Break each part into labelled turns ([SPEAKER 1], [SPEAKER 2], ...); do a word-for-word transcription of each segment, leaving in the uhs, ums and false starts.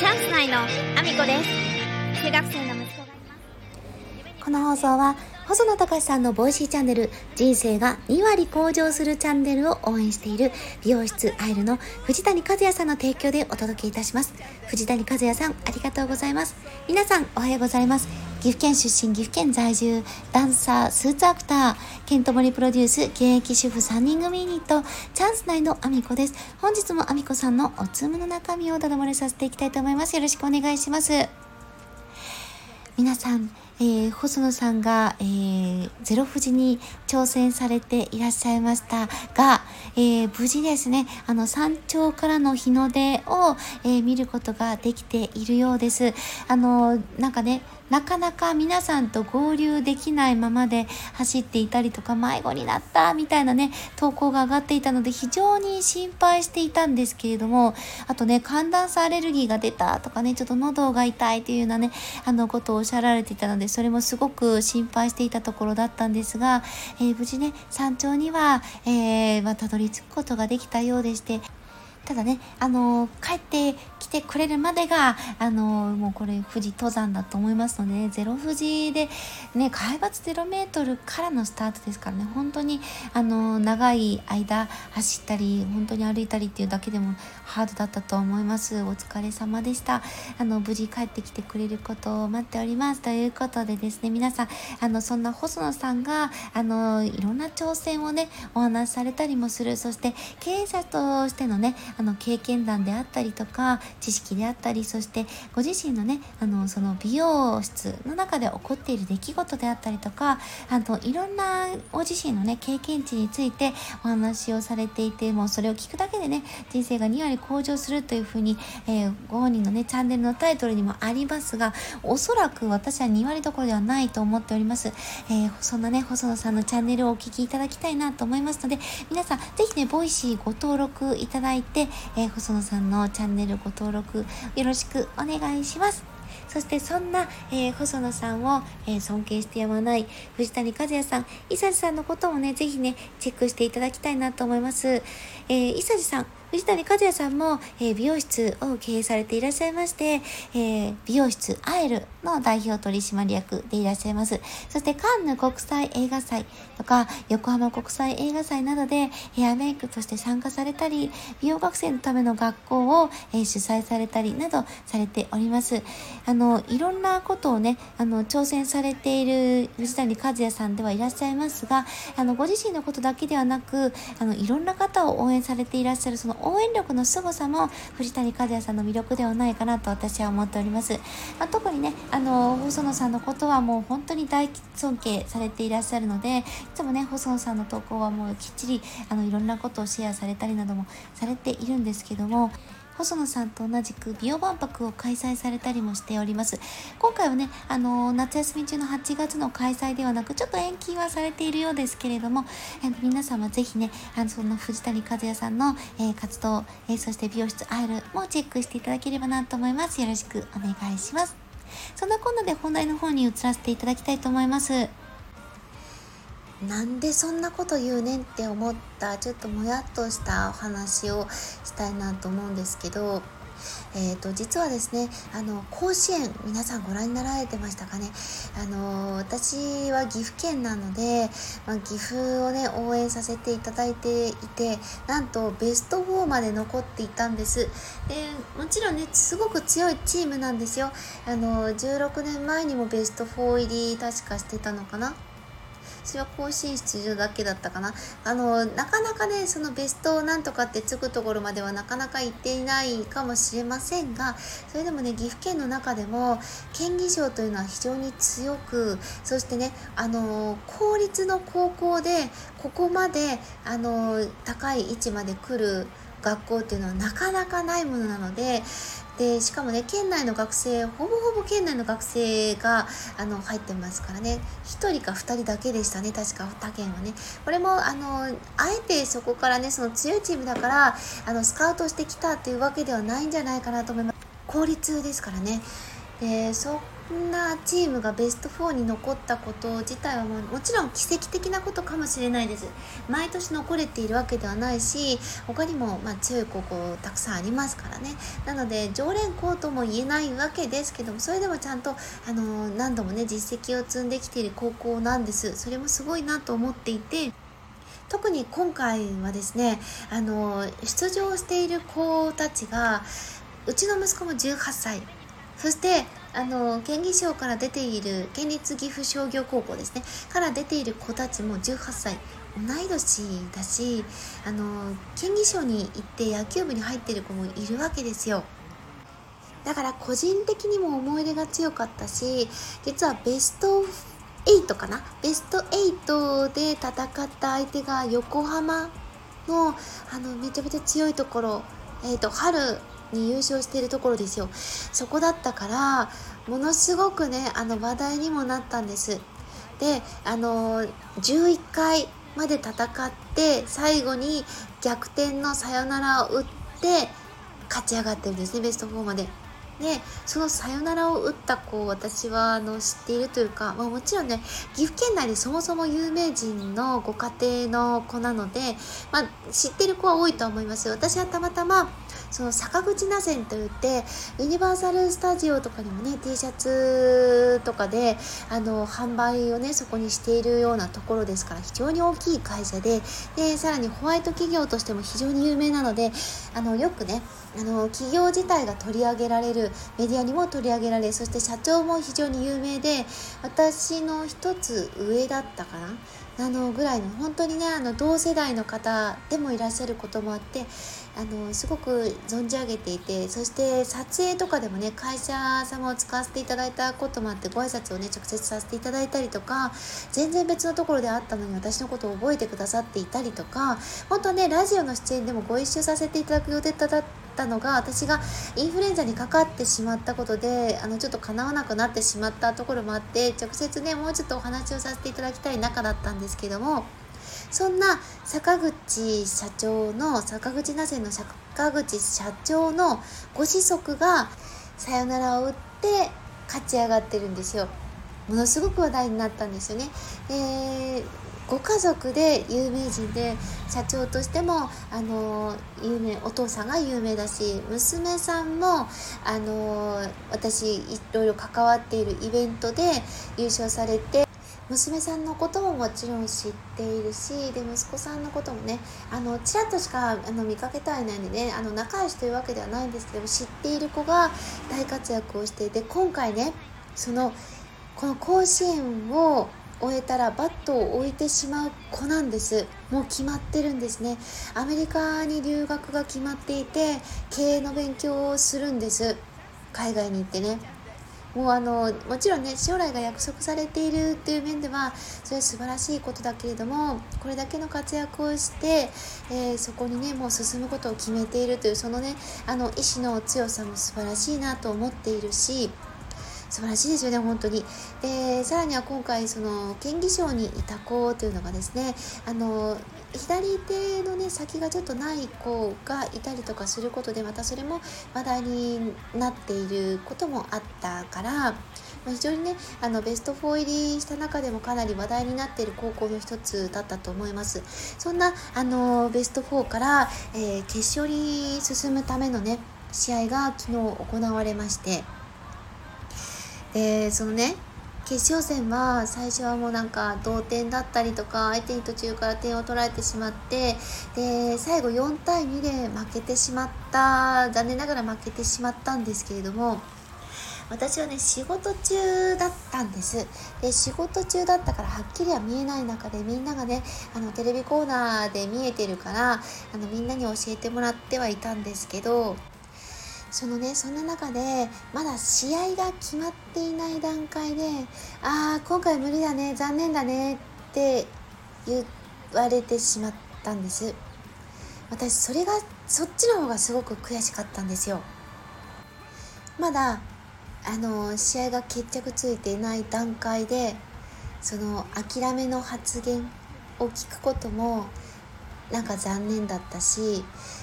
[SPEAKER 1] チャンス内のアミコです。中学生の息子がいます。
[SPEAKER 2] この放送は細野隆さんのボイシーチャンネル、人生がにわり向上するチャンネルを応援している美容室アイルの藤谷和也さんの提供でお届けいたします。藤谷和也さん、ありがとうございます。皆さんおはようございます。岐阜県出身、岐阜県在住、ダンサー、スーツアクター、ケントモリプロデュース、現役主婦さんにん組ユニット、チャンス内のアミコです。本日もアミコさんのおつむの中身をただ漏れさせていきたいと思います。よろしくお願いします。皆さん、えー、細野さんが、えー、ゼロ富士に挑戦されていらっしゃいましたが、えー、無事ですね、あの山頂からの日の出を、えー、見ることができているようです。あのなんかね、なかなか皆さんと合流できないままで走っていたりとか、迷子になったみたいなね投稿が上がっていたので、非常に心配していたんですけれども、あとね、寒暖差アレルギーが出たとかね、ちょっと喉が痛いというようなねあのことをおっしゃられていたので、それもすごく心配していたところだったんですが、えー、無事ね山頂には、えーまあ、たどり着くことができたようでして、ただね、あのー、帰ってきてくれるまでが、あのー、もうこれ富士登山だと思いますので、ね、ゼロ富士で、ね、海抜ゼロメートルからのスタートですからね、本当に、あのー、長い間走ったり、本当に歩いたりっていうだけでもハードだったと思います。お疲れ様でした。あの、無事帰ってきてくれることを待っております。ということでですね、皆さん、あの、そんな細野さんが、あの、いろんな挑戦をね、お話しされたりもする、そして経営者としてのね、あの経験談であったりとか知識であったり、そしてご自身のねあのその美容室の中で起こっている出来事であったりとか、あのいろんなご自身のね経験値についてお話をされていて、もうそれを聞くだけでね人生がにわり向上するというふうに、えー、ご本人のねチャンネルのタイトルにもありますが、おそらく私はにわりどころではないと思っております。えー、そんなね細野さんのチャンネルをお聞きいただきたいなと思いますので、皆さんぜひねボイシーご登録いただいて、えー、細野さんのチャンネルご登録よろしくお願いします。そしてそんな、えー、細野さんを、えー、尊敬してやまない藤谷和也さん、伊佐治さんのこともねぜひねチェックしていただきたいなと思います。えー、伊佐治さん、藤谷和也さんも、えー、美容室を経営されていらっしゃいまして、えー、美容室アエルの代表取締役でいらっしゃいます。そしてカンヌ国際映画祭とか横浜国際映画祭などでヘアメイクとして参加されたり、美容学生のための学校を、えー、主催されたりなどされております。あのいろんなことをねあの挑戦されている藤谷和也さんではいらっしゃいますが、あのご自身のことだけではなく、あのいろんな方を応援されていらっしゃるその応援力の凄さも藤谷和也さんの魅力ではないかなと私は思っております。まあ、特にねあの細野さんのことはもう本当に大尊敬されていらっしゃるので、いつもね細野さんの投稿はもうきっちりあのいろんなことをシェアされたりなどもされているんですけども、細野さんと同じく美容万博を開催されたりもしております。今回はね、あのー、夏休み中のはちがつの開催ではなく、ちょっと延期はされているようですけれども、えー、皆様ぜひね、あのその藤谷和也さんの、えー、活動、えー、そして美容室アイルもチェックしていただければなと思います。よろしくお願いします。そんなこんなで本題の方に移らせていただきたいと思います。なんでそんなこと言うねんって思ったちょっともやっとしたお話をしたいなと思うんですけど、えーと実はですね、あの甲子園皆さんご覧になられてましたかね。あの私は岐阜県なので、まあ、岐阜をね応援させていただいていて、なんとベストフォーまで残っていたんです。でもちろんねすごく強いチームなんですよ。あのじゅうろくねんまえにもベストフォー入り確かしてたのかな。私は甲子園出場だけだったかな。あのなかなかねそのベストなんとかってつくところまではなかなか行っていないかもしれませんが、それでもね岐阜県の中でも県議賞というのは非常に強く、そしてねあの公立の高校でここまであの高い位置まで来る学校っていうのはなかなかないものなので、でしかもね県内の学生ほぼほぼ県内の学生があの入ってますからね、ひとりかふたりだけでしたね、確か他県はね。これもあのあえてそこからねその強いチームだからあのスカウトしてきたっていうわけではないんじゃないかなと思います。公立ですからね。でそんなチームがベストフォーに残ったこと自体はもうもちろん奇跡的なことかもしれないです。毎年残れているわけではないし、他にもまあ強い高校たくさんありますからね。なので常連校とも言えないわけですけども、それでもちゃんと、あのー、何度もね実績を積んできている高校なんです。それもすごいなと思っていて、特に今回はですね、あの出場している子たちが、うちの息子もじゅうはっさい、そしてあの県議賞から出ている県立岐阜商業高校ですねから出ている子たちもじゅうはっさい、同い年だし、あの県議賞に行って野球部に入っている子もいるわけですよ。だから個人的にも思い入れが強かったし、実はベストはちかな、ベストはちで戦った相手が横浜のあのめちゃめちゃ強いところ、えーと春に優勝しているところですよ。そこだったからものすごくね、あの話題にもなったんです。で、あのじゅういっかいまで戦って最後に逆転のサヨナラを打って勝ち上がってるんですね、ベストフォーまで。で、そのサヨナラを打った子を私はあの知っているというか、まあ、もちろんね岐阜県内でそもそも有名人のご家庭の子なので、まあ、知ってる子は多いと思います。私はたまたまその坂口螺旋といってユニバーサルスタジオとかにもね T シャツとかであの販売をねそこにしているようなところですから、非常に大きい会社で、でさらにホワイト企業としても非常に有名なので、あのよくねあの企業自体が取り上げられる、メディアにも取り上げられ、そして社長も非常に有名で、私の一つ上だったかなあのぐらいの本当にねあの同世代の方でもいらっしゃることもあって、あのすごく存じ上げていて、そして撮影とかでもね会社様を使わせていただいたこともあって、ご挨拶をね直接させていただいたりとか、全然別のところであったのに私のことを覚えてくださっていたりとか、本当はねラジオの出演でもご一緒させていただく予定だったのが、私がインフルエンザにかかってしまったことであのちょっと叶わなくなってしまったところもあって、直接ねもうちょっとお話をさせていただきたい仲だったんですけども、そんな坂口社長の坂口螺旋の坂口社長のご子息がサヨナラを打って勝ち上がってるんですよ。ものすごく話題になったんですよね。えーご家族で有名人で、社長としてもあの有名、お父さんが有名だし、娘さんもあの私いろいろ関わっているイベントで優勝されて、娘さんのことももちろん知っているし、で息子さんのこともねあのちらっとしかあの見かけたいないんでね、あの仲良しというわけではないんですけども、知っている子が大活躍をしていて、今回ねそのこの甲子園を終えたらバットを置いてしまう子なんです。もう決まってるんですね。アメリカに留学が決まっていて、経営の勉強をするんです。海外に行ってね、もうあのもちろんね将来が約束されているっていう面ではそれは素晴らしいことだけれども、これだけの活躍をして、えー、そこにねもう進むことを決めているというそのねあの意志の強さも素晴らしいなと思っているし、素晴らしいですよね本当に。でさらには今回その県議賞にいた子というのがですね、あの左手のね先がちょっとない子がいたりとかすることで、またそれも話題になっていることもあったから、まあ、非常にねあのベストフォー入りした中でもかなり話題になっている高校の一つだったと思います。そんなあのベストフォーから、えー、決勝に進むためのね試合が昨日行われまして、でそのね決勝戦は最初はもうなんか同点だったりとか、相手に途中から点を取られてしまって、で最後よんたいにで負けてしまった、残念ながら負けてしまったんですけれども、私はね仕事中だったんです。で仕事中だったからはっきりは見えない中で、みんながねあのテレビコーナーで見えてるからあのみんなに教えてもらってはいたんですけど、そのねそんな中でまだ試合が決まっていない段階で、あー今回無理だね残念だねって言われてしまったんです。私それがそっちの方がすごく悔しかったんですよ。まだあの試合が決着ついていない段階でその諦めの発言を聞くこともなんか残念だったし、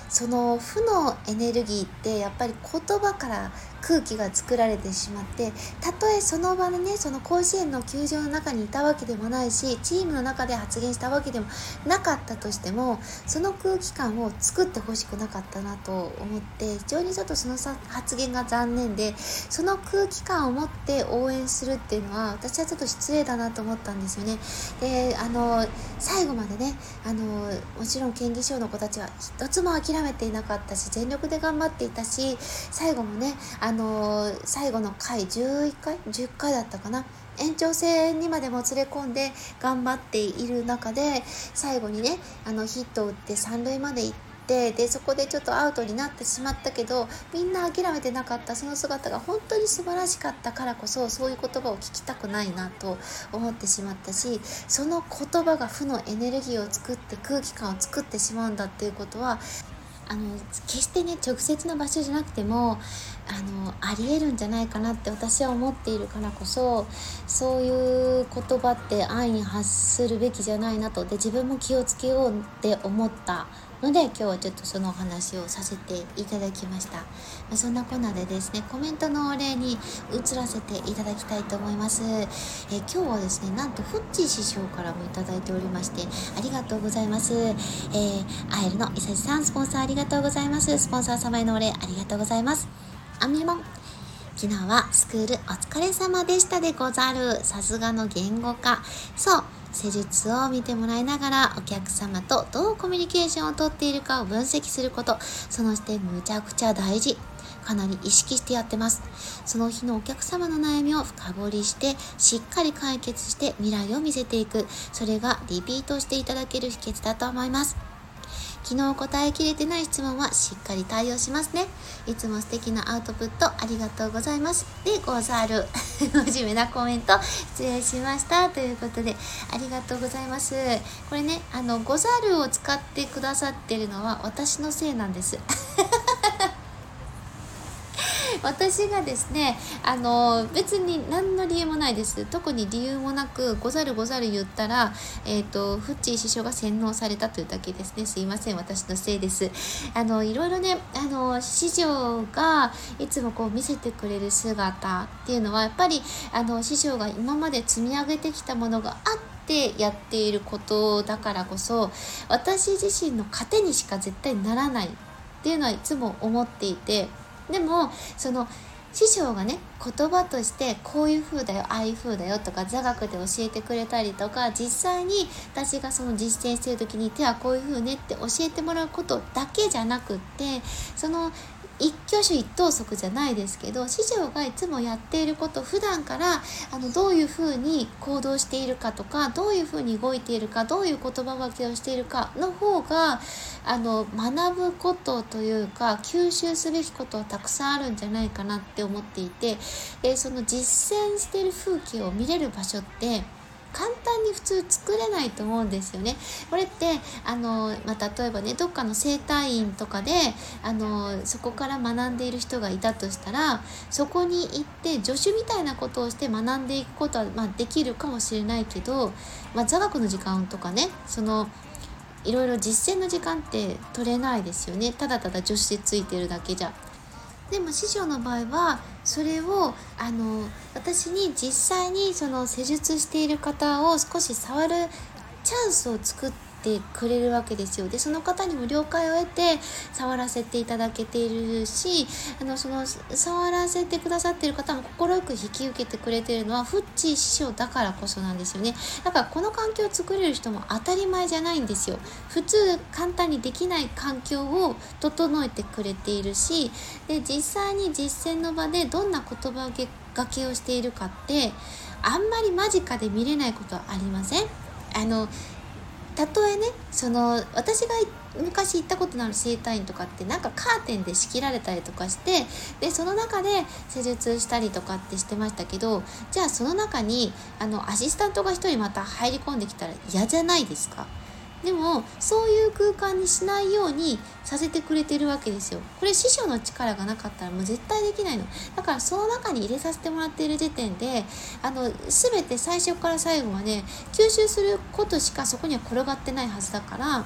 [SPEAKER 2] その負のエネルギーってやっぱり言葉から空気が作られてしまって、たとえその場でね、その甲子園の球場の中にいたわけでもないし、チームの中で発言したわけでもなかったとしても、その空気感を作ってほしくなかったなと思って、非常にちょっとその発言が残念で、その空気感を持って応援するっていうのは私はちょっと失礼だなと思ったんですよね。で、あの最後までね、あのもちろん県議賞の子たちは一つも諦めていなかったし、全力で頑張っていたし、最後もね、あの最後の回じゅういっかいじゅっかいだったかな、延長戦にまでもつれ込んで頑張っている中で、最後にね、あのヒットを打って三塁まで行って、でそこでちょっとアウトになってしまったけど、みんな諦めてなかったその姿が本当に素晴らしかったからこそ、そういう言葉を聞きたくないなと思ってしまったし、その言葉が負のエネルギーを作って空気感を作ってしまうんだっていうことは、あの決してね、直接の場所じゃなくてもあのありえるんじゃないかなって私は思っているからこそ、そういう言葉って安易に発するべきじゃないなと、で自分も気をつけようって思ったので、今日はちょっとそのお話をさせていただきました。まあ、そんなこんなでですね、コメントのお礼に移らせていただきたいと思います。えー、今日はですね、なんとフッチー師匠からもいただいておりまして、ありがとうございます。えー、アエルの伊佐さん、スポンサーありがとうございます。スポンサー様へのお礼ありがとうございます。アミモン、昨日はスクールお疲れ様でしたでござる。さすがの言語化。そう、施術を見てもらいながらお客様とどうコミュニケーションをとっているかを分析すること、その視点むちゃくちゃ大事。かなり意識してやってます。その日のお客様の悩みを深掘りしてしっかり解決して未来を見せていく、それがリピートしていただける秘訣だと思います。昨日答えきれてない質問はしっかり対応しますね。いつも素敵なアウトプットありがとうございますでござる。真面目なコメント失礼しましたということで、ありがとうございます。これね、あのござるを使ってくださってるのは私のせいなんです。私がですね、あの別に何の理由もないです。特に理由もなく、ござるござる言ったら、えっとフッチー師匠が洗脳されたというだけですね。すいません、私のせいです。あのいろいろね、あの師匠がいつもこう見せてくれる姿っていうのは、やっぱりあの師匠が今まで積み上げてきたものがあってやっていることだからこそ、私自身の糧にしか絶対ならないっていうのはいつも思っていて、でもその師匠がね、言葉としてこういう風だよ、ああいう風だよとか座学で教えてくれたりとか、実際に私がその実践している時に手はこういう風ねって教えてもらうことだけじゃなくって、その一挙手一投足じゃないですけど、師匠がいつもやっていること、普段からあのどういうふうに行動しているかとか、どういうふうに動いているか、どういう言葉分けをしているかの方があの学ぶことというか吸収すべきことはたくさんあるんじゃないかなって思っていて、でその実践している風景を見れる場所って簡単に普通作れないと思うんですよね。これってあの、まあ、例えばね、どっかの整体院とかであのそこから学んでいる人がいたとしたら、そこに行って助手みたいなことをして学んでいくことは、まあ、できるかもしれないけど、まあ、座学の時間とかね、そのいろいろ実践の時間って取れないですよね。ただただ助手でついてるだけじゃ。でも師匠の場合はそれをあの私に実際にその施術している方を少し触るチャンスを作ってくれるわけですよ。でその方にも了解を得て触らせていただけているし、あのその触らせてくださっている方も快く引き受けてくれているのはフッチー師匠だからこそなんですよね。だからこの環境を作れる人も当たり前じゃないんですよ。普通簡単にできない環境を整えてくれているし、で実際に実践の場でどんな言葉がけをしているかってあんまり間近で見れないことはありません。あのたとえね、その私が昔行ったことのある整体院とかってなんかカーテンで仕切られたりとかして、でその中で施術したりとかってしてましたけど、じゃあその中にあのアシスタントが一人また入り込んできたら嫌じゃないですか。でもそういう空間にしないようにさせてくれてるわけですよ。これ師匠の力がなかったらもう絶対できないの。だからその中に入れさせてもらっている時点であの全て最初から最後まで吸収することしかそこには転がってないはずだから、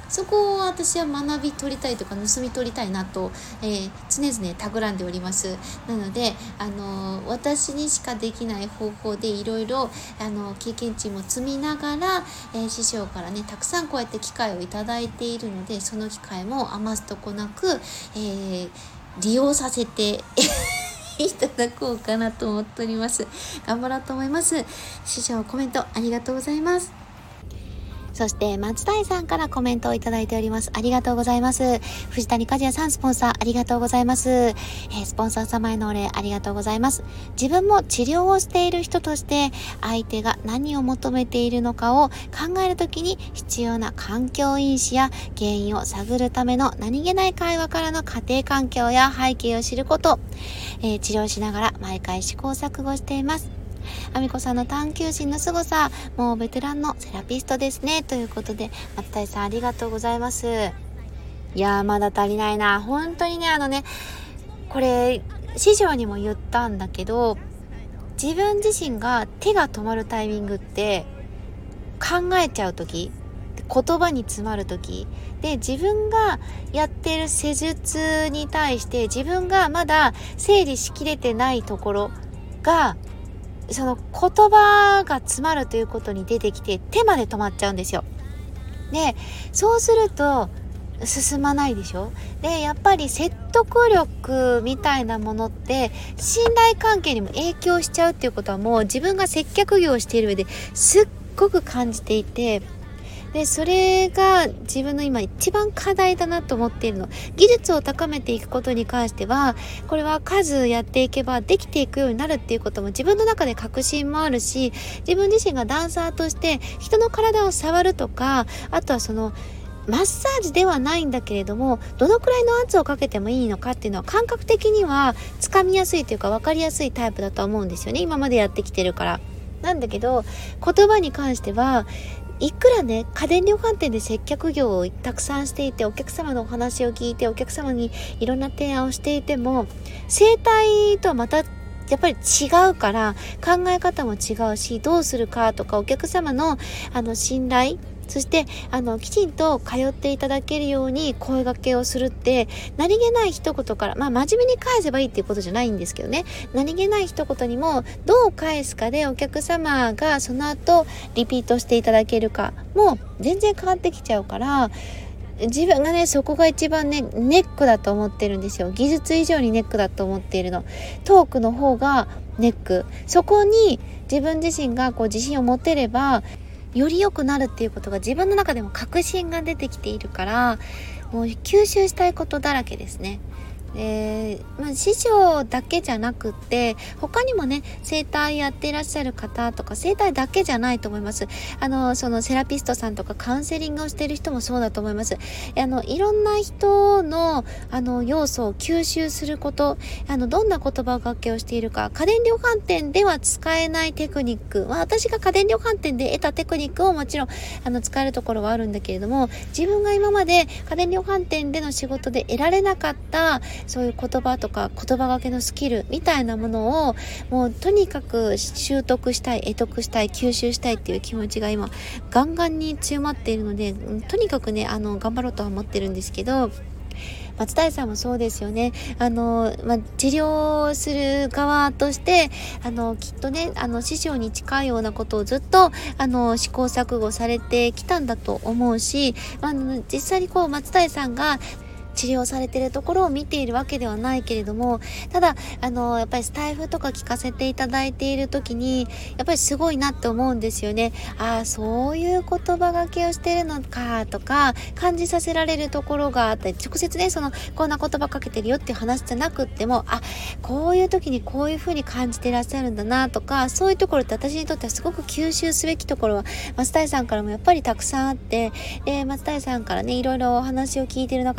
[SPEAKER 2] そこを私は学び取りたいとか盗み取りたいなと、えー、常々企んでおります。なので、あのー、私にしかできない方法でいろいろあの経験値も積みながら、えー、師匠からねたくさんこうやって機会をいただいているので、その機会も余すとこなく、えー、利用させていただこうかなと思っております。頑張ろうと思います。師匠コメントありがとうございます。そして松谷さんからコメントをいただいております。ありがとうございます。藤谷和也さんスポンサーありがとうございます。えー、スポンサー様へのお礼ありがとうございます。自分も治療をしている人として相手が何を求めているのかを考えるときに必要な環境因子や原因を探るための何気ない会話からの家庭環境や背景を知ること、えー、治療しながら毎回試行錯誤しています。あみこさんの探求心の凄さ、もうベテランのセラピストですねということで、松谷さんありがとうございます。いやーまだ足りないな。本当にね、あのねこれ師匠にも言ったんだけど、自分自身が手が止まるタイミングって考えちゃう時、言葉に詰まる時で、自分がやってる施術に対して自分がまだ整理しきれてないところが、その言葉が詰まるということに出てきて手まで止まっちゃうんですよ。で、そうすると進まないでしょ。で、やっぱり説得力みたいなものって信頼関係にも影響しちゃうっていうことは、もう自分が接客業をしている上ですっごく感じていて、でそれが自分の今一番課題だなと思っているの。技術を高めていくことに関しては、これは数やっていけばできていくようになるっていうことも自分の中で確信もあるし、自分自身がダンサーとして人の体を触るとか、あとはそのマッサージではないんだけれども、どのくらいの圧をかけてもいいのかっていうのは感覚的にはつかみやすいというか分かりやすいタイプだと思うんですよね、今までやってきてるから。なんだけど言葉に関してはいくらね家電量販店で接客業をたくさんしていて、お客様のお話を聞いてお客様にいろんな提案をしていても、生態とはまたやっぱり違うから、考え方も違うし、どうするかとかお客様のあの信頼、そしてあのきちんと通っていただけるように声掛けをするって、何気ない一言から、まあ真面目に返せばいいっていうことじゃないんですけどね、何気ない一言にもどう返すかでお客様がその後リピートしていただけるかも全然変わってきちゃうから、自分がねそこが一番ねネックだと思ってるんですよ。技術以上にネックだと思っているの。トークの方がネック。そこに自分自身がこう自信を持てればより良くなるっていうことが自分の中でも確信が出てきているから、もう吸収したいことだらけですね。で、まあ、師匠だけじゃなくって他にもね整体やっていらっしゃる方とか、整体だけじゃないと思います。あのそのセラピストさんとかカウンセリングをしている人もそうだと思います。あのいろんな人のあの要素を吸収すること、あのどんな言葉がけをしているか、家電量販店では使えないテクニック、まあ、私が家電量販店で得たテクニックをもちろんあの使えるところはあるんだけれども、自分が今まで家電量販店での仕事で得られなかったそういう言葉とか言葉がけのスキルみたいなものをもうとにかく習得したい、得得したい、吸収したいっていう気持ちが今ガンガンに強まっているので、とにかくねあの頑張ろうとは思ってるんですけど、松谷さんもそうですよね。あの、まあ、治療する側としてあのきっとねあの師匠に近いようなことをずっとあの試行錯誤されてきたんだと思うし、まあ、実際にこう松谷さんが治療されているところを見ているわけではないけれども、ただあのやっぱりスタイフとか聞かせていただいている時にやっぱりすごいなって思うんですよね。ああそういう言葉がけをしているのかとか感じさせられるところがあったり、直接ねそのこんな言葉かけてるよっていう話じゃなくっても、あこういう時にこういう風に感じていらっしゃるんだなとか、そういうところって私にとってはすごく吸収すべきところは松谷さんからもやっぱりたくさんあって、で松谷さんからねいろいろお話を聞いている中でも、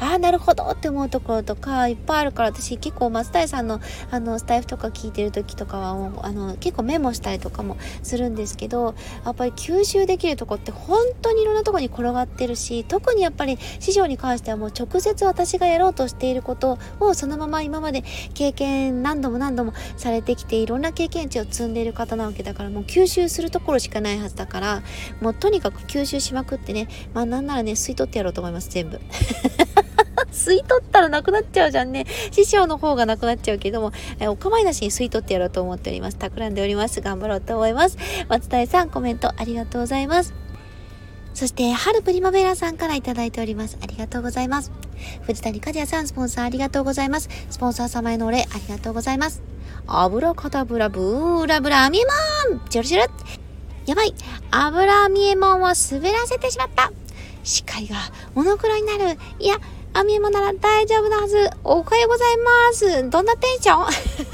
[SPEAKER 2] ああなるほどって思うところとかいっぱいあるから、私結構松谷さんのあのスタイフとか聞いてる時とかはもうあの結構メモしたりとかもするんですけど、やっぱり吸収できるとこって本当にいろんなところに転がってるし、特にやっぱり師匠に関してはもう直接私がやろうとしていることをそのまま今まで経験何度も何度もされてきて、いろんな経験値を積んでいる方なわけだから、もう吸収するところしかないはずだから、もうとにかく吸収しまくってね、まあなんならね吸い取ってやろうと思います。全部吸い取ったらなくなっちゃうじゃんね。師匠の方がなくなっちゃうけども、えお構いなしに吸い取ってやろうと思っております。企んでおります。頑張ろうと思います。松谷さんコメントありがとうございます。そして春プリマベラさんからいただいております。ありがとうございます。藤谷和也さんスポンサーありがとうございます。スポンサー様へのお礼ありがとうございます。油かたぶらブーラブラミエモンジュルジュル、やばい、油ミエモンを滑らせてしまった。視界がモノクロになる。いやアミエモンなら大丈夫なはず。おはようございます。どんなテンション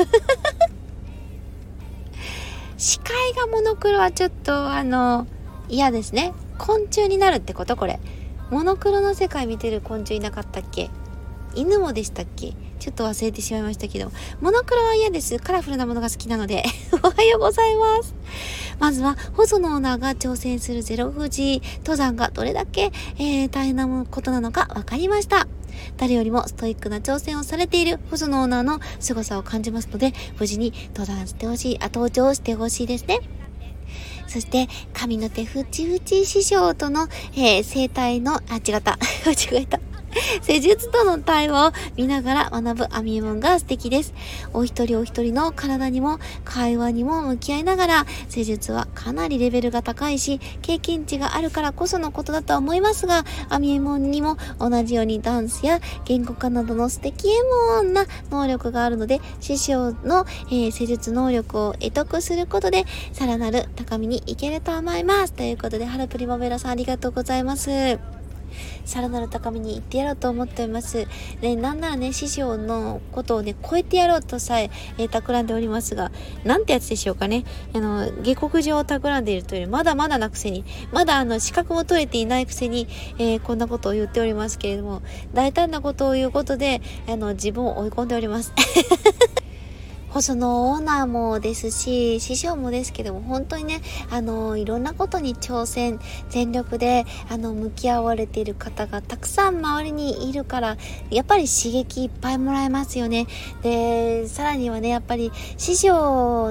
[SPEAKER 2] 視界がモノクロはちょっとあの嫌ですね。昆虫になるってこと？これモノクロの世界見てる昆虫いなかったっけ？犬もでしたっけ？ちょっと忘れてしまいましたけど、モノクロは嫌です。カラフルなものが好きなのでおはようございます。まずは細野オーナーが挑戦するゼロ富士登山がどれだけ、えー、大変なことなのか分かりました。誰よりもストイックな挑戦をされている細野オーナーの凄さを感じますので、無事に登山してほしい、あ登頂してほしいですね。そして神の手ふちふち師匠との、えー、生態のあ違った間違えた施術との対話を見ながら学ぶアミエモンが素敵です。お一人お一人の体にも会話にも向き合いながら、施術はかなりレベルが高いし経験値があるからこそのことだとは思いますが、アミエモンにも同じようにダンスや言語化などの素敵エモンな能力があるので、師匠の、えー、施術能力を得得することでさらなる高みに行けると思います。ということでハルプリマベラさんありがとうございます。さらなる高みに行ってやろうと思っています。ね、なんならね、師匠のことをね、超えてやろうとさえ、えー、企んでおりますが、なんてやつでしょうかね。あの、下克上を企んでいるというより、まだまだなくせに、まだあの、資格も取れていないくせに、えー、こんなことを言っておりますけれども、大胆なことを言うことで、あの、自分を追い込んでおります。細野オーナーもですし、師匠もですけども、本当にね、あの、いろんなことに挑戦、全力で、あの、向き合われている方がたくさん周りにいるから、やっぱり刺激いっぱいもらえますよね。で、さらにはね、やっぱり師匠って、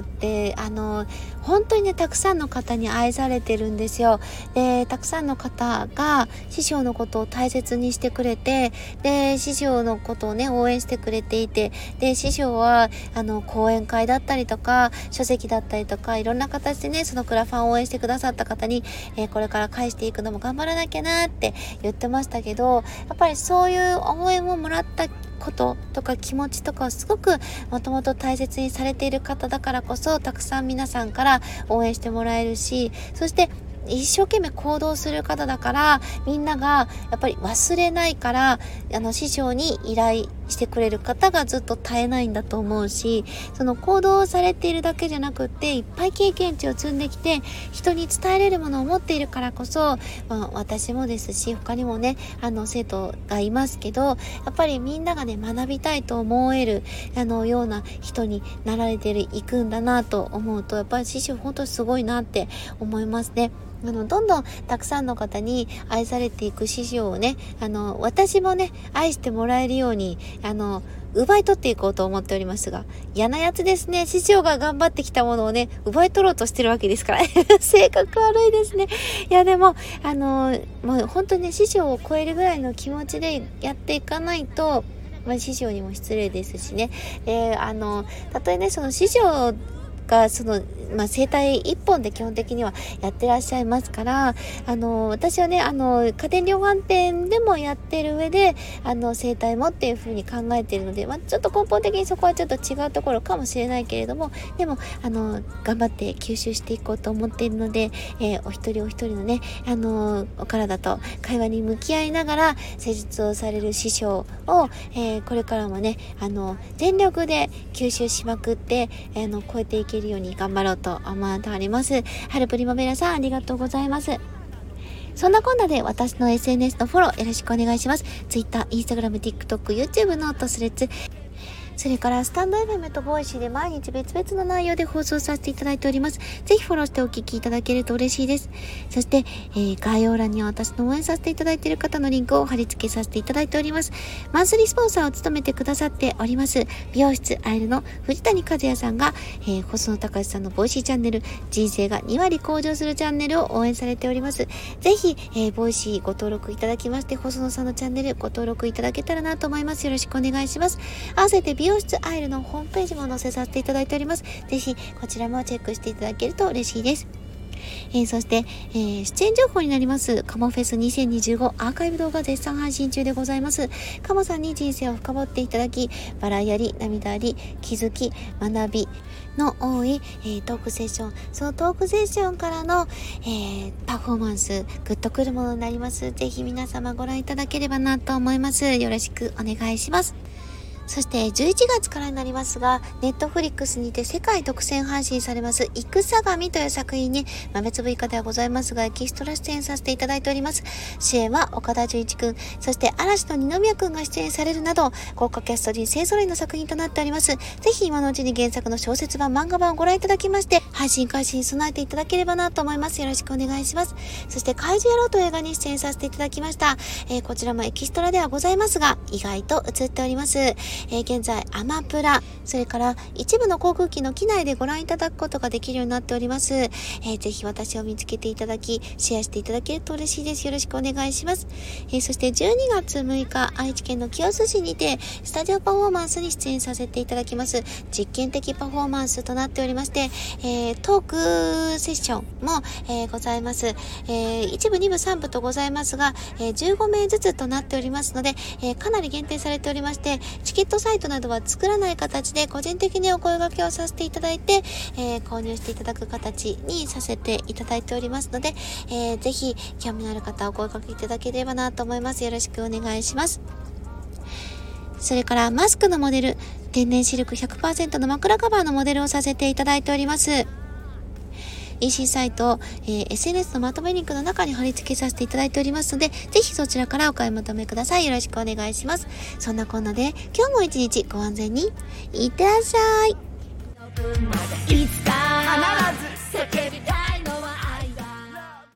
[SPEAKER 2] あの、本当にね、たくさんの方に愛されてるんですよ。で、たくさんの方が師匠のことを大切にしてくれて、で、師匠のことをね、応援してくれていて、で、師匠は、あの、講演会だったりとか、書籍だったりとか、いろんな形でね、そのクラファンを応援してくださった方に、えー、これから返していくのも頑張らなきゃなって言ってましたけど、やっぱりそういう応援をもらったこととか気持ちとかをすごくもともと大切にされている方だからこそ、たくさん皆さんから応援してもらえるし、そして一生懸命行動する方だから、みんながやっぱり忘れないから、あの師匠に依頼してくれる方がずっと絶えないんだと思うし、その行動されているだけじゃなくって、いっぱい経験値を積んできて人に伝えれるものを持っているからこそ、まあ、私もですし他にもね、あの生徒がいますけど、やっぱりみんながね学びたいと思えるあのような人になられてるいくんだなと思うと、やっぱり師匠本当にすごいなって思いますね。あのどんどんたくさんの方に愛されていく師匠をね、あの私もね愛してもらえるようにあの奪い取っていこうと思っておりますが、嫌なやつですね。師匠が頑張ってきたものをね奪い取ろうとしてるわけですから性格悪いですね。いやでもあのもう本当にね、師匠を超えるぐらいの気持ちでやっていかないと、まあ、師匠にも失礼ですしね。であのたとえねその師匠がその、まあ、整体一本で基本的にはやってらっしゃいますから、あの私はねあの家電量販店でもやってる上であの整体もっていう風に考えているので、まあ、ちょっと根本的にそこはちょっと違うところかもしれないけれども、でもあの頑張って吸収していこうと思っているので、えー、お一人お一人のねあのお体と会話に向き合いながら施術をされる師匠を、えー、これからもねあの全力で吸収しまくって、えー、あの超えていけるように頑張ろうと思っております。春プリマベラさんありがとうございます。 そんなこんなで私の エスエヌエス のフォローよろしくお願いします。Twitter、Instagram、TikTok、YouTube、ノート、スレッズ、それからスタンド エフエム とボイシーで毎日別々の内容で放送させていただいております。ぜひフォローしてお聞きいただけると嬉しいです。そして、えー、概要欄には私の応援させていただいている方のリンクを貼り付けさせていただいております。マンスリースポンサーを務めてくださっております美容室アイルの藤谷和也さんが、えー、細野隆さんのボイシーチャンネル人生がにわり向上するチャンネルを応援されております。ぜひ、えー、ボイシーご登録いただきまして細野さんのチャンネルご登録いただけたらなと思います。よろしくお願いします。合わせて美容室アイルのホームページも載せさせていただいております。ぜひこちらもチェックしていただけると嬉しいです。えー、そして、えー、出演情報になりますカモフェスにせんにじゅうごアーカイブ動画絶賛配信中でございます。カモさんに人生を深掘っていただき、笑いあり、涙あり、気づき、学びの多い、えー、トークセッション、そのトークセッションからの、えー、パフォーマンス、グッとくるものになります。ぜひ皆様ご覧いただければなと思います。よろしくお願いします。そしてじゅういちがつからになりますが、ネットフリックスにて世界独占配信されます戦神という作品に豆粒以下ではございますがエキストラ出演させていただいております。主演は岡田准一くん、そして嵐の二宮くんが出演されるなど豪華キャスト人勢揃いの作品となっております。ぜひ今のうちに原作の小説版、漫画版をご覧いただきまして配信開始に備えていただければなと思います。よろしくお願いします。そして怪獣野郎という映画に出演させていただきました。えー、こちらもエキストラではございますが意外と映っております。えー、現在アマプラ、それから一部の航空機の機内でご覧いただくことができるようになっております。えー、ぜひ私を見つけていただきシェアしていただけると嬉しいです。よろしくお願いします。えー、そしてじゅうにがつむいか愛知県の清須市にてスタジオパフォーマンスに出演させていただきます。実験的パフォーマンスとなっておりまして、えー、トークセッションも、えー、ございます。えー、いち部に部さん部とございますが、えー、じゅうごめいずつとなっておりますので、えー、かなり限定されておりましてチケットサイトなどは作らない形で個人的にお声掛けをさせていただいて、えー、購入していただく形にさせていただいておりますので、えー、ぜひ興味のある方お声掛けいただければなと思います。よろしくお願いします。それからマスクのモデル、天然シルク ひゃくパーセント の枕カバーのモデルをさせていただいております。イーシー サイト、えー、エスエヌエス のまとめリンクの中に貼り付けさせていただいておりますので、ぜひそちらからお買い求めください。よろしくお願いします。そんなこんなで今日も一日ご安全にいってらっしゃい。
[SPEAKER 3] いつか必ず叫び